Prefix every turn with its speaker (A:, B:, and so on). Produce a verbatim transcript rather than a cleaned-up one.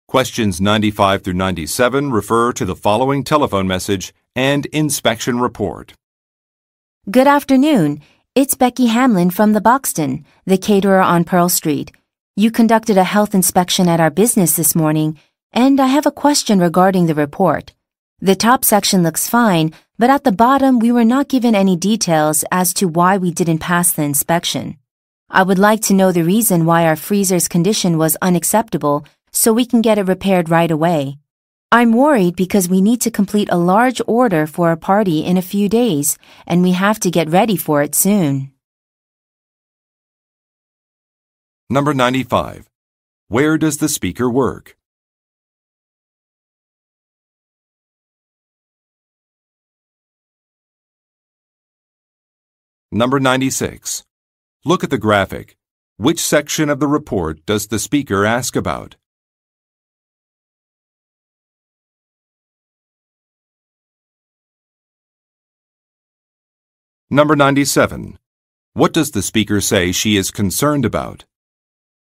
A: Questions ninety-five through ninety-seven refer to the following telephone message and inspection report.
B: Good afternoon. It's Becky Hamlin from the Boxton, the caterer on Pearl Street. You conducted a health inspection at our business this morning, and I have a question regarding the report. The top section looks fine, but at the bottom we were not given any details as to why we didn't pass the inspection. I would like to know the reason why our freezer's condition was unacceptable so we can get it repaired right away. I'm worried because we need to complete a large order for a party in a few days, and we have to get ready for it soon.
A: Number ninety-five. Where does the speaker work? Number ninety-six. Look at the graphic. Which section of the report does the speaker ask about? Number ninety-seven. What does the speaker say she is concerned about?